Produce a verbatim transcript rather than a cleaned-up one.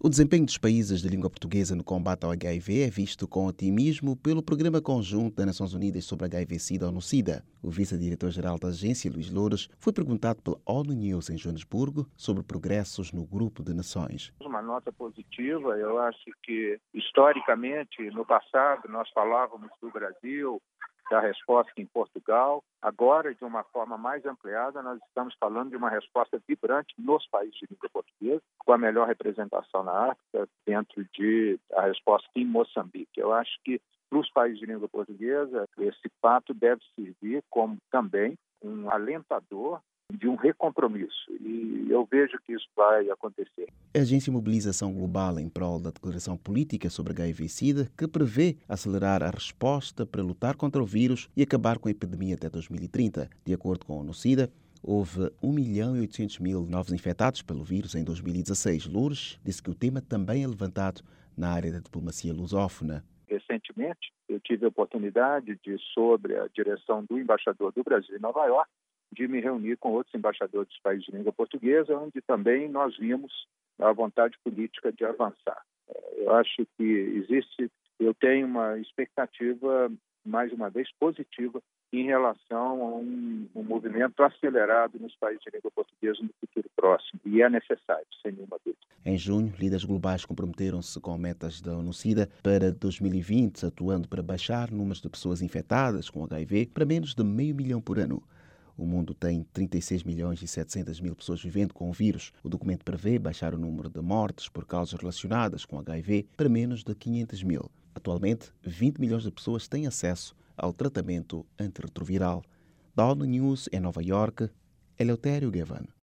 O desempenho dos países de língua portuguesa no combate ao H I V é visto com otimismo pelo Programa Conjunto das Nações Unidas sobre H I V-Sida, ONU-Sida. O vice-diretor-geral da agência, Luís Louros, foi perguntado pela ONU News em Joanesburgo sobre progressos no grupo de nações. Uma nota positiva, eu acho que, historicamente, no passado, nós falávamos do Brasil, da resposta em Portugal. Agora, de uma forma mais ampliada, nós estamos falando de uma resposta vibrante nos países de língua portuguesa, com a melhor representação na África, dentro de a resposta em Moçambique. Eu acho que, para os países de língua portuguesa, esse fato deve servir como também um alentador de um recompromisso, e eu vejo que isso vai acontecer. A Agência Mobilização Global em prol da Declaração Política sobre H I V-Sida, que prevê acelerar a resposta para lutar contra o vírus e acabar com a epidemia até dois mil e trinta. De acordo com a ONU-Sida, houve um milhão e oitocentos mil novos infectados pelo vírus em dois mil e dezasseis. Lourdes disse que o tema também é levantado na área da diplomacia lusófona. Recentemente, eu tive a oportunidade de, sobre a direção do embaixador do Brasil em Nova York, de me reunir com outros embaixadores dos países de língua portuguesa, onde também nós vimos a vontade política de avançar. Eu acho que existe, eu tenho uma expectativa, mais uma vez, positiva em relação a um, um movimento acelerado nos países de língua portuguesa no futuro próximo, e é necessário, sem nenhuma dúvida. Em junho, líderes globais comprometeram-se com metas da ONU-Sida para dois mil e vinte, atuando para baixar o número de pessoas infectadas com H I V para menos de meio milhão por ano. O mundo tem trinta e seis milhões e setecentas mil pessoas vivendo com o vírus. O documento prevê baixar o número de mortes por causas relacionadas com H I V para menos de quinhentos mil. Atualmente, vinte milhões de pessoas têm acesso ao tratamento antirretroviral. Da ONU News em Nova Iorque, Eleutério Gavan.